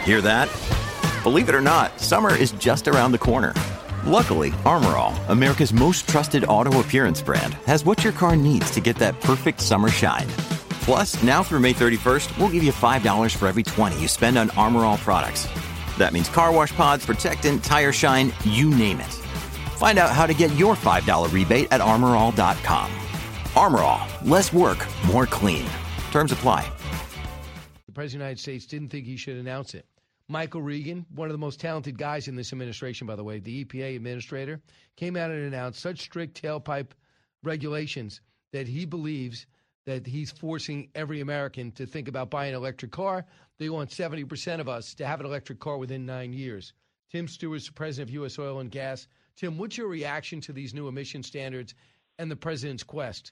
Hear that? Believe it or not, summer is just around the corner. Luckily, Armor All, America's most trusted auto appearance brand, has what your car needs to get that perfect summer shine. Plus, now through May 31st, we'll give you $5 for every $20 you spend on Armor All products. That means car wash pods, protectant, tire shine, you name it. Find out how to get your $5 rebate at armorall.com. Armor All, less work, more clean. Terms apply. The President of the United States didn't think he should announce it. Michael Regan, one of the most talented guys in this administration, by the way, the EPA administrator, came out and announced such strict tailpipe regulations that he believes that he's forcing every American to think about buying an electric car. They want 70% of us to have an electric car within 9 years. Tim Stewart's the president of U.S. Oil and Gas. Tim, what's your reaction to these new emission standards and the president's quest?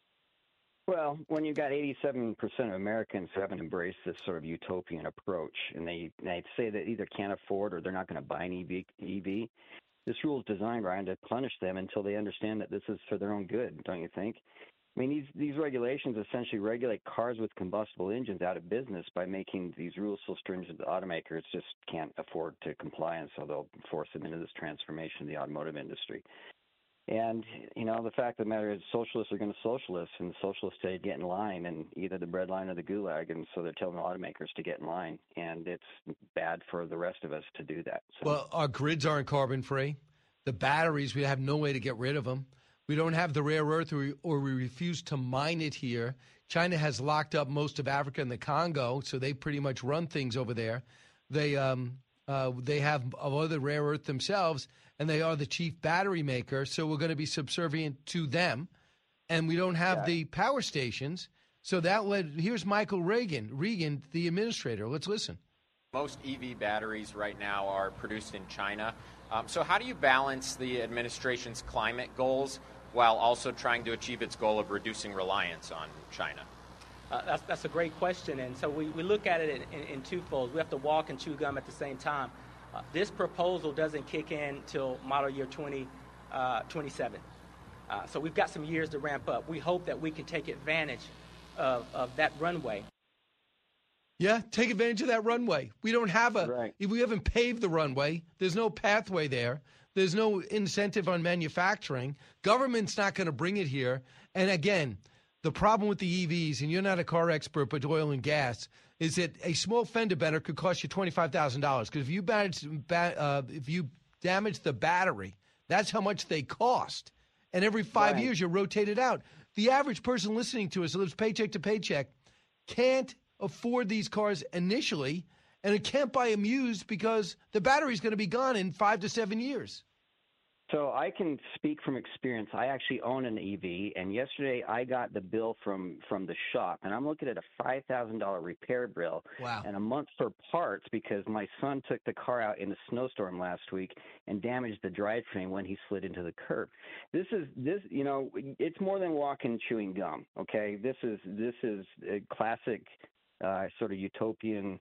Well, when you've got 87% of Americans who haven't embraced this sort of utopian approach, and they say they either can't afford or they're not going to buy an EV, this rule is designed, Ryan, to punish them until they understand that this is for their own good, don't you think? I mean, these regulations essentially regulate cars with combustible engines out of business by making these rules so stringent that automakers just can't afford to comply, and so they'll force them into this transformation of the automotive industry. And, you know, the fact of the matter is socialists are going to socialists, and the socialists say get in line, and either the bread line or the gulag, and so they're telling the automakers to get in line, and it's bad for the rest of us to do that. So. Well, our grids aren't carbon-free. The batteries, we have no way to get rid of them. We don't have the rare earth, or we refuse to mine it here. China has locked up most of Africa and the Congo, so they pretty much run things over there. They have other rare earth themselves, and they are the chief battery maker, so we're going to be subservient to them. And we don't have the power stations, so that led – here's Michael Regan, the administrator. Let's listen. Most EV batteries right now are produced in China. So how do you balance the administration's climate goals while also trying to achieve its goal of reducing reliance on China? That's a great question, and so we look at it in twofold. We have to walk and chew gum at the same time. This proposal doesn't kick in till model year 2027. So we've got some years to ramp up. We hope that we can take advantage of that runway. Yeah, take advantage of that runway. We don't have we haven't paved the runway. There's no pathway there. There's no incentive on manufacturing. Government's not going to bring it here. And again, the problem with the EVs, and you're not a car expert, but oil and gas, is that a small fender bender could cost you $25,000. Because if you damage the battery, that's how much they cost. And every 5 years, you rotate it out. The average person listening to us who lives paycheck to paycheck can't afford these cars initially, and it can't buy them used because the battery's going to be gone in 5 to 7 years. So I can speak from experience. I actually own an EV, and yesterday I got the bill from the shop, and I'm looking at a $5,000 repair bill and a month for parts because my son took the car out in a snowstorm last week and damaged the drivetrain when he slid into the curb. This you know, it's more than walking and chewing gum. Okay, this is a classic sort of utopian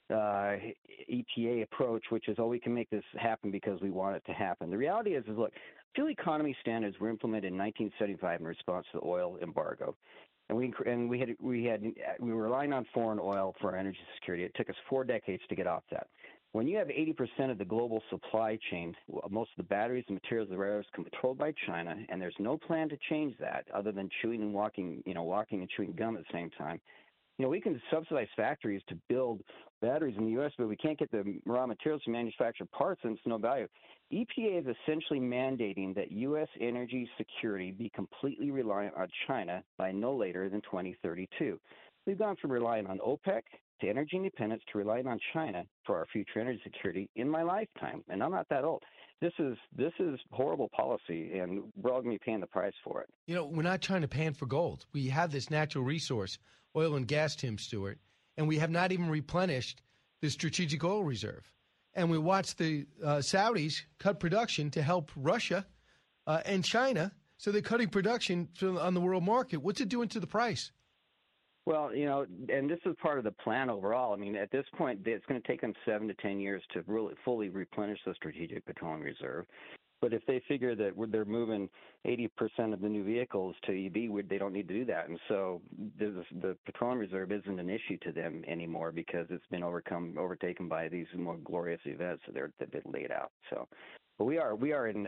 EPA approach, which is, we can make this happen because we want it to happen. The reality is look, fuel economy standards were implemented in 1975 in response to the oil embargo, and we were relying on foreign oil for our energy security. It took us 4 decades to get off that. When you have 80% of the global supply chain, most of the batteries and materials, the rare earths, controlled by China, and there's no plan to change that other than chewing and walking and chewing gum at the same time. You know, we can subsidize factories to build batteries in the U.S., but we can't get the raw materials to manufacture parts, and it's no value. EPA is essentially mandating that U.S. energy security be completely reliant on China by no later than 2032. We've gone from relying on OPEC to energy independence to relying on China for our future energy security in my lifetime, and I'm not that old. This is horrible policy, and we're all going to be paying the price for it. You know, we're not trying to pan for gold. We have this natural resource, oil and gas, Tim Stewart, and we have not even replenished the strategic oil reserve. And we watch the Saudis cut production to help Russia and China, so they're cutting production on the world market. What's it doing to the price? Well, you know, and this is part of the plan overall. I mean, at this point, it's going to take them 7 to 10 years to really fully replenish the Strategic Petroleum Reserve. But if they figure that they're moving 80% of the new vehicles to EV, they don't need to do that. And so the petroleum reserve isn't an issue to them anymore because it's been overtaken by these more glorious events that they've been laid out. So, but we are at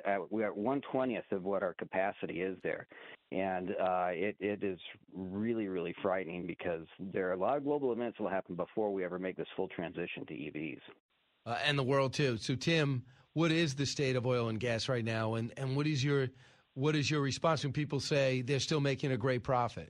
1/20th of what our capacity is there, and it is really, really frightening because there are a lot of global events that will happen before we ever make this full transition to EVs. And the world too. So, Tim, what is the state of oil and gas right now, and what is your response when people say they're still making a great profit?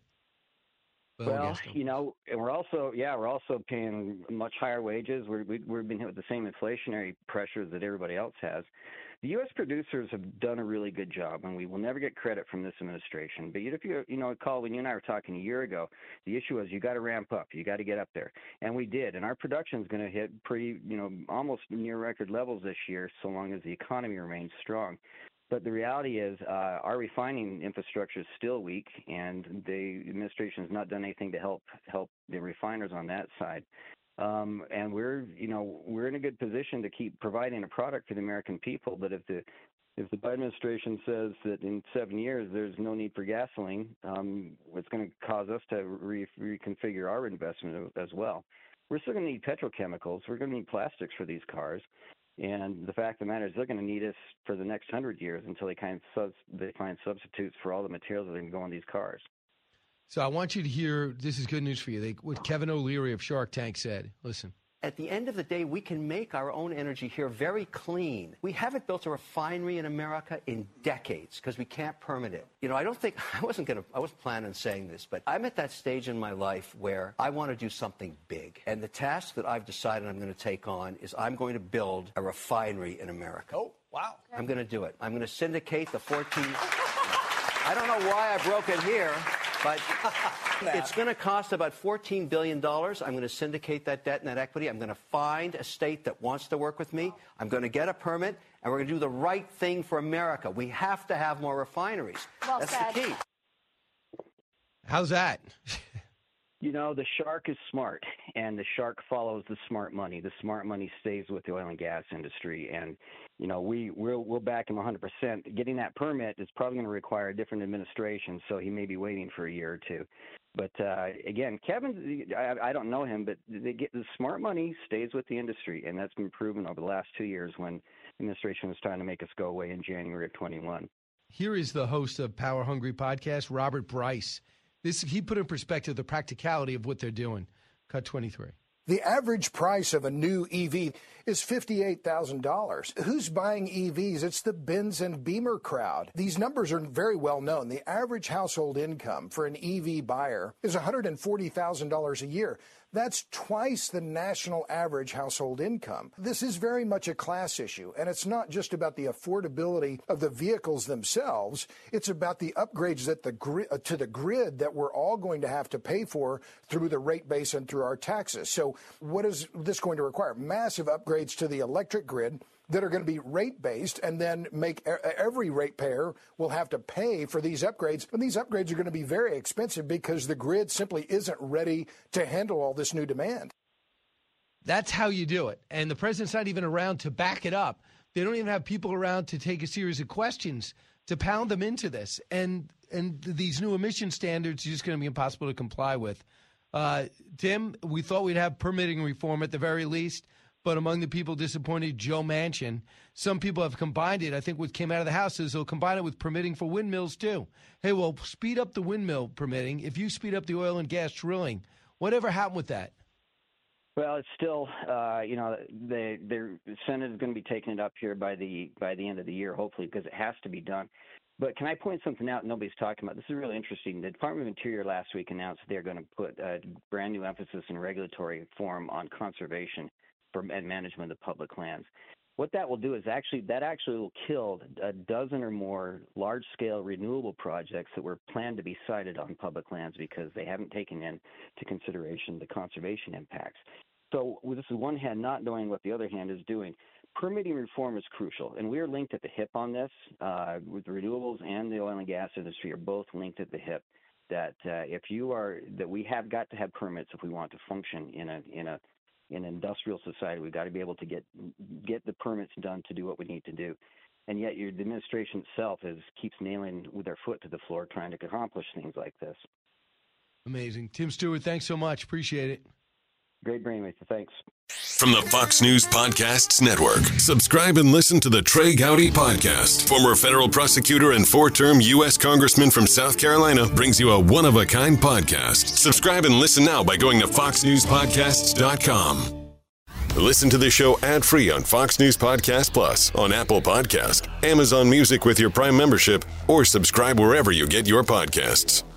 Well, and we're also paying much higher wages. We've been hit with the same inflationary pressures that everybody else has. The U.S. producers have done a really good job, and we will never get credit from this administration. But if you recall when you and I were talking a year ago, the issue was you got to ramp up, you got to get up there, and we did. And our production is going to hit pretty, almost near record levels this year, so long as the economy remains strong. But the reality is our refining infrastructure is still weak, and the administration has not done anything to help the refiners on that side. And we're in a good position to keep providing a product for the American people. But if the Biden administration says that in 7 years there's no need for gasoline, it's going to cause us to reconfigure our investment as well. We're still going to need petrochemicals. We're going to need plastics for these cars. And the fact of the matter is they're going to need us for the next 100 years until they find substitutes for all the materials that are going to go on these cars. So I want you to hear, this is good news for you, what Kevin O'Leary of Shark Tank said. Listen. At the end of the day, we can make our own energy here very clean. We haven't built a refinery in America in decades because we can't permit it. I wasn't planning on saying this, but I'm at that stage in my life where I want to do something big. And the task that I've decided I'm going to take on is I'm going to build a refinery in America. Oh, wow. I'm going to do it. I'm going to syndicate the 14. I don't know why I broke it here, but it's going to cost about $14 billion. I'm going to syndicate that debt and that equity. I'm going to find a state that wants to work with me. I'm going to get a permit, and we're going to do the right thing for America. We have to have more refineries. Well That's said. the key. How's that? The shark is smart, and the shark follows the smart money. The smart money stays with the oil and gas industry, and we'll back him 100%. Getting that permit is probably going to require a different administration, so he may be waiting for a year or two. But again, Kevin, I don't know him, but the smart money stays with the industry, and that's been proven over the last 2 years when the administration was trying to make us go away in January of 21. Here is the host of Power Hungry Podcast, Robert Bryce. He put in perspective the practicality of what they're doing. Cut 23. The average price of a new EV is $58,000. Who's buying EVs? It's the Benz and Beamer crowd. These numbers are very well known. The average household income for an EV buyer is $140,000 a year. That's twice the national average household income. This is very much a class issue, and it's not just about the affordability of the vehicles themselves. It's about the upgrades that to the grid that we're all going to have to pay for through the rate base and through our taxes. So what is this going to require? Massive upgrades to the electric grid that are going to be rate-based, and then every ratepayer will have to pay for these upgrades. And these upgrades are going to be very expensive because the grid simply isn't ready to handle all this new demand. That's how you do it. And the president's not even around to back it up. They don't even have people around to take a series of questions to pound them into this. And these new emission standards are just going to be impossible to comply with. Tim, we thought we'd have permitting reform at the very least. But among the people disappointed, Joe Manchin. Some people have combined it. I think what came out of the House is they'll combine it with permitting for windmills, too. Hey, well, speed up the windmill permitting. If you speed up the oil and gas drilling, whatever happened with that? Well, it's still, the Senate is going to be taking it up here by the end of the year, hopefully, because it has to be done. But can I point something out nobody's talking about? This is really interesting. The Department of Interior last week announced they're going to put a brand new emphasis in regulatory form on conservation and management of public lands. What that will do is actually will kill a dozen or more large-scale renewable projects that were planned to be sited on public lands because they haven't taken into consideration the conservation impacts. So this is one hand not knowing what the other hand is doing. Permitting reform is crucial, and we are linked at the hip on this. With the renewables and the oil and gas industry are both linked at the hip. That we have got to have permits if we want to function in an industrial society. We've got to be able to get the permits done to do what we need to do. and yet the administration itself keeps nailing with their foot to the floor trying to accomplish things like this. Amazing. Tim Stewart, thanks so much. Appreciate it. Great brain with you. Thanks. From the Fox News Podcasts Network, subscribe and listen to the Trey Gowdy Podcast. Former federal prosecutor and 4-term U.S. Congressman from South Carolina brings you a one-of-a-kind podcast. Subscribe and listen now by going to foxnewspodcasts.com. Listen to the show ad-free on Fox News Podcast Plus, on Apple Podcast, Amazon Music with your Prime membership, or subscribe wherever you get your podcasts.